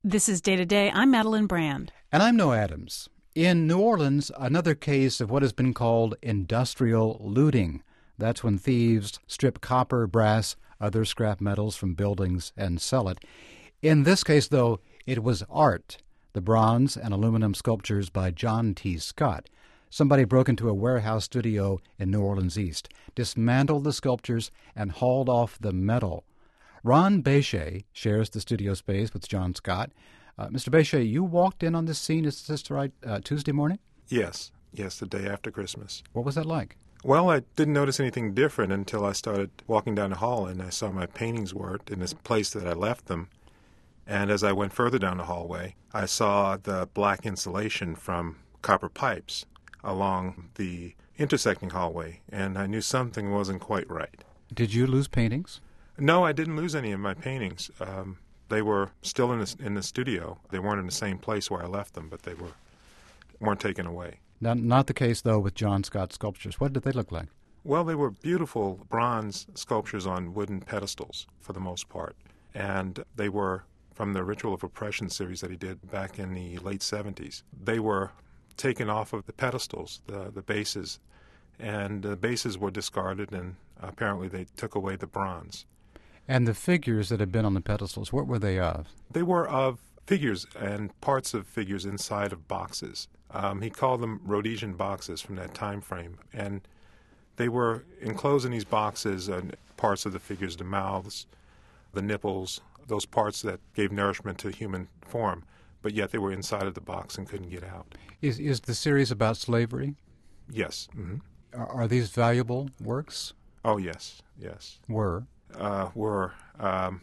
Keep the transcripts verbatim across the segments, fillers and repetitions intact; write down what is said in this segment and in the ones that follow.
This is Day to Day. I'm Madeline Brand. And I'm Noah Adams. In New Orleans, another case of what has been called industrial looting. That's when thieves strip copper, brass, other scrap metals from buildings and sell it. In this case, though, it was art, the bronze and aluminum sculptures by John T. Scott. Somebody broke into a warehouse studio in New Orleans East, dismantled the sculptures, and hauled off the metal. Ron Bechet shares the studio space with John Scott. Uh, Mister Bechet, you walked in on this scene, is this right, uh, Tuesday morning? Yes, yes, the day after Christmas. What was that like? Well, I didn't notice anything different until I started walking down the hall and I saw my paintings worked in this place that I left them. And as I went further down the hallway, I saw the black insulation from copper pipes along the intersecting hallway, and I knew something wasn't quite right. Did you lose paintings? No, I didn't lose any of my paintings. Um, they were still in the, in the studio. They weren't in the same place where I left them, but they were, weren't taken away. Now, not the case, though, with John Scott's sculptures. What did they look like? Well, they were beautiful bronze sculptures on wooden pedestals, for the most part. And they were from the Ritual of Oppression series that he did back in the late seventies. They were taken off of the pedestals, the, the bases, and the bases were discarded, and apparently they took away the bronze. And the figures that had been on the pedestals, what were they of? They were of figures and parts of figures inside of boxes. Um, he called them Rhodesian boxes from that time frame. And they were enclosed in these boxes, and parts of the figures, the mouths, the nipples, those parts that gave nourishment to human form, but yet they were inside of the box and couldn't get out. Is is the series about slavery? Yes. Mm-hmm. Are, are these valuable works? Oh, yes, yes. Were? Uh, were um,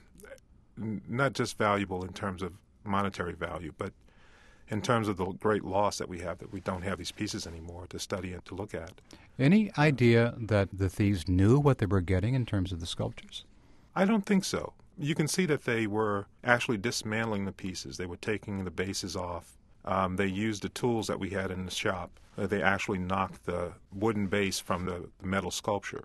n- not just valuable in terms of monetary value, but in terms of the great loss that we have, that we don't have these pieces anymore to study and to look at. Any idea that the thieves knew what they were getting in terms of the sculptures? I don't think so. You can see that they were actually dismantling the pieces. They were taking the bases off. Um, they used the tools that we had in the shop. Uh, they actually knocked the wooden base from the metal sculpture.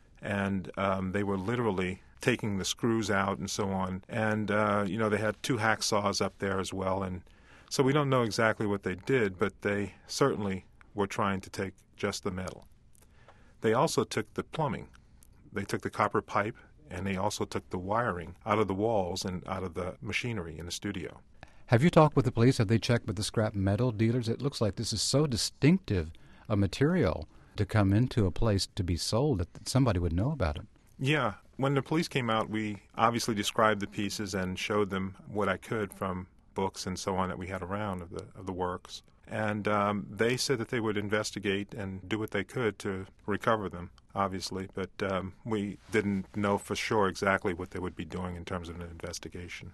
And um, they were literally taking the screws out and so on. And, uh, you know, they had two hacksaws up there as well. And so we don't know exactly what they did, but they certainly were trying to take just the metal. They also took the plumbing. They took the copper pipe, and they also took the wiring out of the walls and out of the machinery in the studio. Have you talked with the police? Have they checked with the scrap metal dealers? It looks like this is so distinctive a material to come into a place to be sold that somebody would know about it. Yeah. When the police came out, we obviously described the pieces and showed them what I could from books and so on that we had around of the of the works. And um, they said that they would investigate and do what they could to recover them, obviously. But um, we didn't know for sure exactly what they would be doing in terms of an investigation.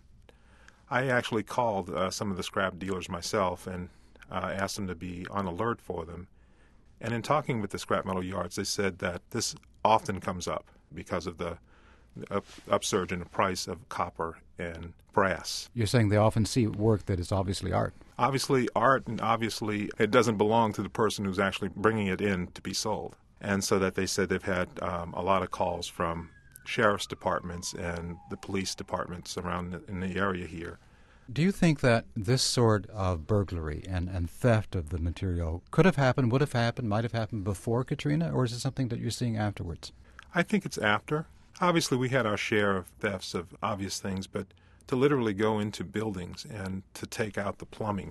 I actually called uh, some of the scrap dealers myself and uh, asked them to be on alert for them. And in talking with the scrap metal yards, they said that this often comes up because of the up, upsurge in the price of copper and brass. You're saying they often see work that is obviously art. Obviously art, and obviously it doesn't belong to the person who's actually bringing it in to be sold. And so that they said they've had um, a lot of calls from sheriff's departments and the police departments around the, in the area here. Do you think that this sort of burglary and, and theft of the material could have happened, would have happened, might have happened before Katrina, or is it something that you're seeing afterwards? I think it's after. Obviously, we had our share of thefts of obvious things, but to literally go into buildings and to take out the plumbing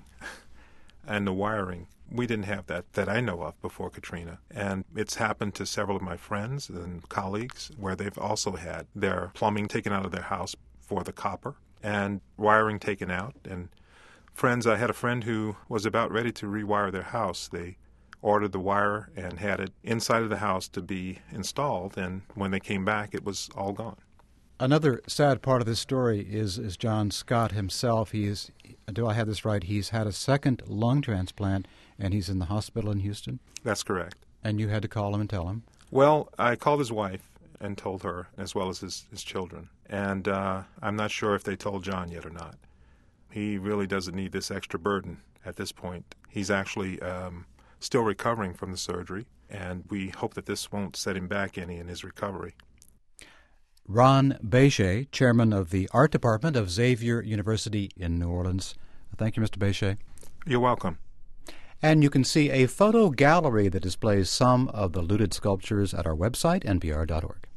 and the wiring, we didn't have that that I know of before Katrina. And it's happened to several of my friends and colleagues where they've also had their plumbing taken out of their house for the copper and wiring taken out. And friends, I had a friend who was about ready to rewire their house. They ordered the wire and had it inside of the house to be installed, and when they came back, it was all gone. Another sad part of this story is, is John Scott himself. He is, do I have this right, he's had a second lung transplant, and he's in the hospital in Houston? That's correct. And you had to call him and tell him? Well, I called his wife and told her, as well as his, his children. And uh, I'm not sure if they told John yet or not. He really doesn't need this extra burden at this point. He's actually um, still recovering from the surgery, and we hope that this won't set him back any in his recovery. Ron Bechet, chairman of the art department of Xavier University in New Orleans. Thank you, Mister Bechet. You're welcome. And you can see a photo gallery that displays some of the looted sculptures at our website, N P R dot org.